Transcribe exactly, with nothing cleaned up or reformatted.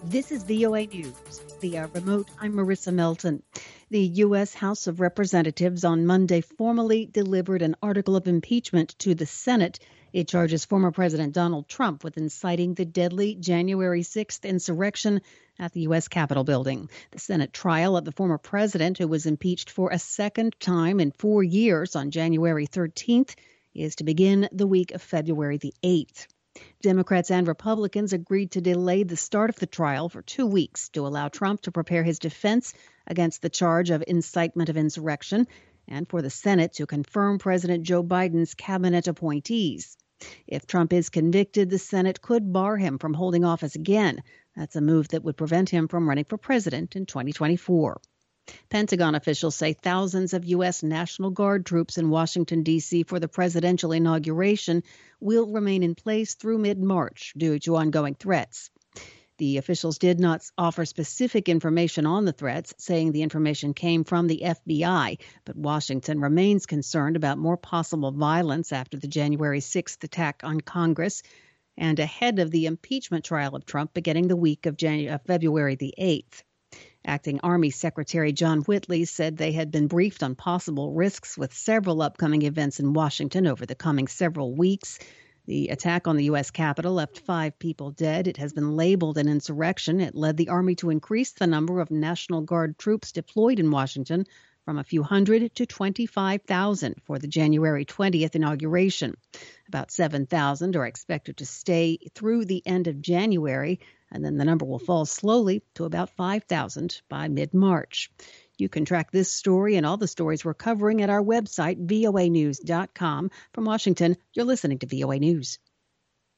This is V O A News. Via remote, I'm Marissa Melton. The U S. House of Representatives on Monday formally delivered an article of impeachment to the Senate. It charges former President Donald Trump with inciting the deadly January sixth insurrection at the U S. Capitol building. The Senate trial of the former president, who was impeached for a second time in four years on January thirteenth, is to begin the week of February the eighth. Democrats and Republicans agreed to delay the start of the trial for two weeks to allow Trump to prepare his defense against the charge of incitement of insurrection and for the Senate to confirm President Joe Biden's cabinet appointees. If Trump is convicted, the Senate could bar him from holding office again. That's a move that would prevent him from running for president in twenty twenty-four. Pentagon officials say thousands of U S. National Guard troops in Washington, D C for the presidential inauguration will remain in place through mid-March due to ongoing threats. The officials did not offer specific information on the threats, saying the information came from the F B I, but Washington remains concerned about more possible violence after the January sixth attack on Congress and ahead of the impeachment trial of Trump beginning the week of January, uh, February the eighth. Acting Army Secretary John Whitley said they had been briefed on possible risks with several upcoming events in Washington over the coming several weeks. The attack on the U S. Capitol left five people dead. It has been labeled an insurrection. It led the Army to increase the number of National Guard troops deployed in Washington from a few hundred to twenty-five thousand for the January twentieth inauguration. About seven thousand are expected to stay through the end of January, and then the number will fall slowly to about five thousand by mid-March. You can track this story and all the stories we're covering at our website, V O A news dot com. From Washington, you're listening to V O A News.